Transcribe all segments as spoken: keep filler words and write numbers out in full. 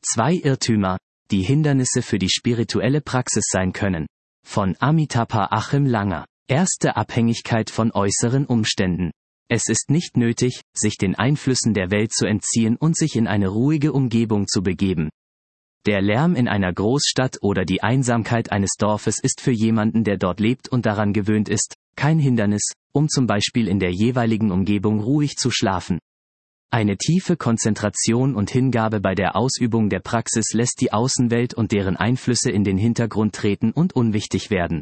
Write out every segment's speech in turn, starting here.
Zwei Irrtümer, die Hindernisse für die spirituelle Praxis sein können. Von Amitabha Achim Langer. Erste Abhängigkeit von äußeren Umständen. Es ist nicht nötig, sich den Einflüssen der Welt zu entziehen und sich in eine ruhige Umgebung zu begeben. Der Lärm in einer Großstadt oder die Einsamkeit eines Dorfes ist für jemanden, der dort lebt und daran gewöhnt ist, kein Hindernis, um zum Beispiel in der jeweiligen Umgebung ruhig zu schlafen. Eine tiefe Konzentration und Hingabe bei der Ausübung der Praxis lässt die Außenwelt und deren Einflüsse in den Hintergrund treten und unwichtig werden.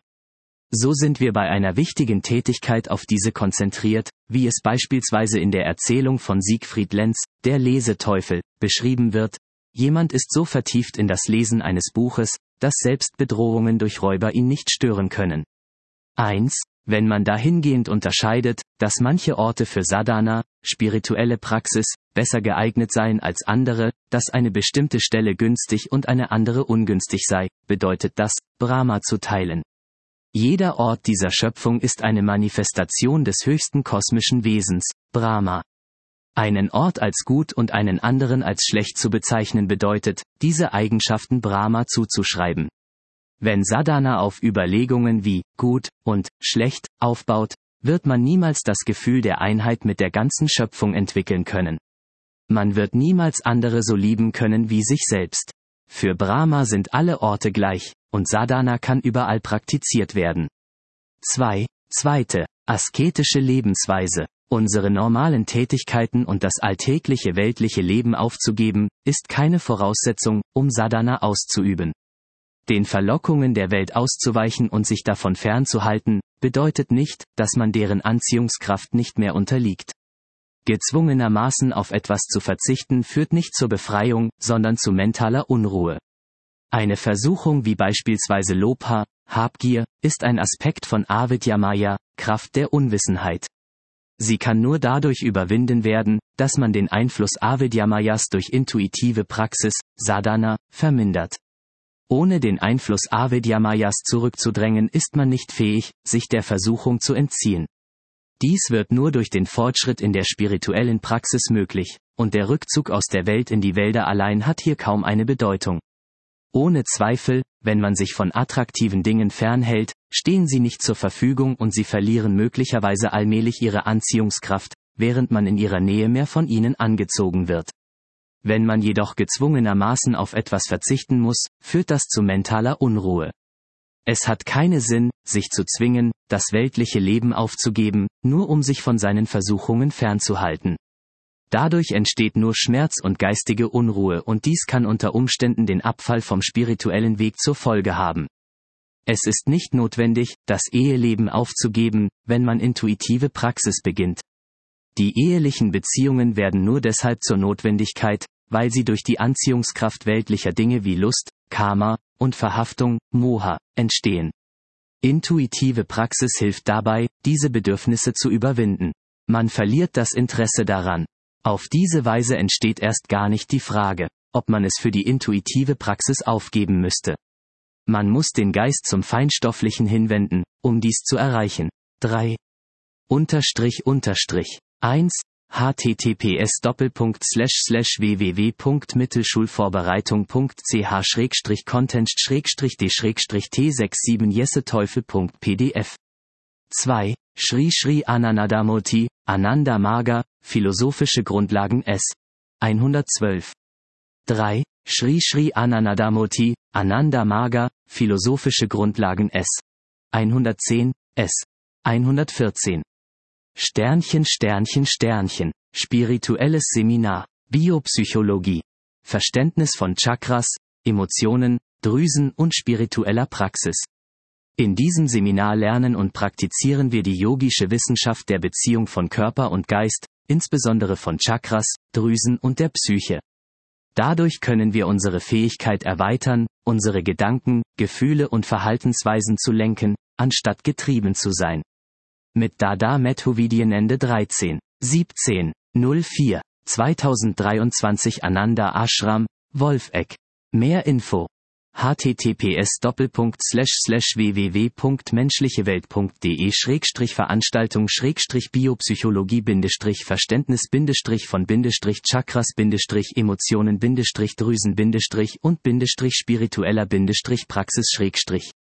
So sind wir bei einer wichtigen Tätigkeit auf diese konzentriert, wie es beispielsweise in der Erzählung von Siegfried Lenz, der Leseteufel, beschrieben wird. Jemand ist so vertieft in das Lesen eines Buches, dass selbst Bedrohungen durch Räuber ihn nicht stören können. eins. Wenn man dahingehend unterscheidet, dass manche Orte für Sadhana, spirituelle Praxis, besser geeignet seien als andere, dass eine bestimmte Stelle günstig und eine andere ungünstig sei, bedeutet das, Brahma zu teilen. Jeder Ort dieser Schöpfung ist eine Manifestation des höchsten kosmischen Wesens, Brahma. Einen Ort als gut und einen anderen als schlecht zu bezeichnen bedeutet, diese Eigenschaften Brahma zuzuschreiben. Wenn Sadhana auf Überlegungen wie gut und schlecht aufbaut, wird man niemals das Gefühl der Einheit mit der ganzen Schöpfung entwickeln können. Man wird niemals andere so lieben können wie sich selbst. Für Brahma sind alle Orte gleich, und Sadhana kann überall praktiziert werden. zwei. Zweite, asketische Lebensweise. Unsere normalen Tätigkeiten und das alltägliche weltliche Leben aufzugeben, ist keine Voraussetzung, um Sadhana auszuüben. Den Verlockungen der Welt auszuweichen und sich davon fernzuhalten, bedeutet nicht, dass man deren Anziehungskraft nicht mehr unterliegt. Gezwungenermaßen auf etwas zu verzichten führt nicht zur Befreiung, sondern zu mentaler Unruhe. Eine Versuchung wie beispielsweise Lobha, Habgier, ist ein Aspekt von Avidya-Maya, Kraft der Unwissenheit. Sie kann nur dadurch überwinden werden, dass man den Einfluss Avidya-Mayas durch intuitive Praxis, Sadhana, vermindert. Ohne den Einfluss Avidya-Mayas zurückzudrängen, ist man nicht fähig, sich der Versuchung zu entziehen. Dies wird nur durch den Fortschritt in der spirituellen Praxis möglich, und der Rückzug aus der Welt in die Wälder allein hat hier kaum eine Bedeutung. Ohne Zweifel, wenn man sich von attraktiven Dingen fernhält, stehen sie nicht zur Verfügung und sie verlieren möglicherweise allmählich ihre Anziehungskraft, während man in ihrer Nähe mehr von ihnen angezogen wird. Wenn man jedoch gezwungenermaßen auf etwas verzichten muss, führt das zu mentaler Unruhe. Es hat keinen Sinn, sich zu zwingen, das weltliche Leben aufzugeben, nur um sich von seinen Versuchungen fernzuhalten. Dadurch entsteht nur Schmerz und geistige Unruhe und dies kann unter Umständen den Abfall vom spirituellen Weg zur Folge haben. Es ist nicht notwendig, das Eheleben aufzugeben, wenn man intuitive Praxis beginnt. Die ehelichen Beziehungen werden nur deshalb zur Notwendigkeit, weil sie durch die Anziehungskraft weltlicher Dinge wie Lust, Karma und Verhaftung, Moha, entstehen. Intuitive Praxis hilft dabei, diese Bedürfnisse zu überwinden. Man verliert das Interesse daran. Auf diese Weise entsteht erst gar nicht die Frage, ob man es für die intuitive Praxis aufgeben müsste. Man muss den Geist zum Feinstofflichen hinwenden, um dies zu erreichen. drei. Unterstrich Unterstrich. eins. https doppelpunkt slash slash www punkt mittelschulvorbereitung punkt ch schrägstrich content schrägstrich d schrägstrich t sechsundsiebzig jesseteufel punkt pdf. zwei. Sri Sri Anandamurti, Ananda Marga, Philosophische Grundlagen S. hundertzwölf. drei. Sri Sri Anandamurti, Ananda Marga, Philosophische Grundlagen S. hundertzehn, S. hundertvierzehn. Sternchen Sternchen Sternchen. Spirituelles Seminar. Biopsychologie. Verständnis von Chakras, Emotionen, Drüsen und spiritueller Praxis. In diesem Seminar lernen und praktizieren wir die yogische Wissenschaft der Beziehung von Körper und Geist, insbesondere von Chakras, Drüsen und der Psyche. Dadurch können wir unsere Fähigkeit erweitern, unsere Gedanken, Gefühle und Verhaltensweisen zu lenken, anstatt getrieben zu sein. Mit Dada Methovidien Ende dreizehn. siebzehn. null vier. zweitausenddreiundzwanzig Ananda Ashram, Wolfegg. Mehr Info https doppelpunkt slash slash www punkt menschlichewelt punkt de schrägstrich Veranstaltung schrägstrich Biopsychologie Bindestrich Verständnis Bindestrich von Bindestrich Chakras Bindestrich Emotionen Bindestrich Drüsen Bindestrich und Bindestrich spiritueller Bindestrich Praxis Schrägstrich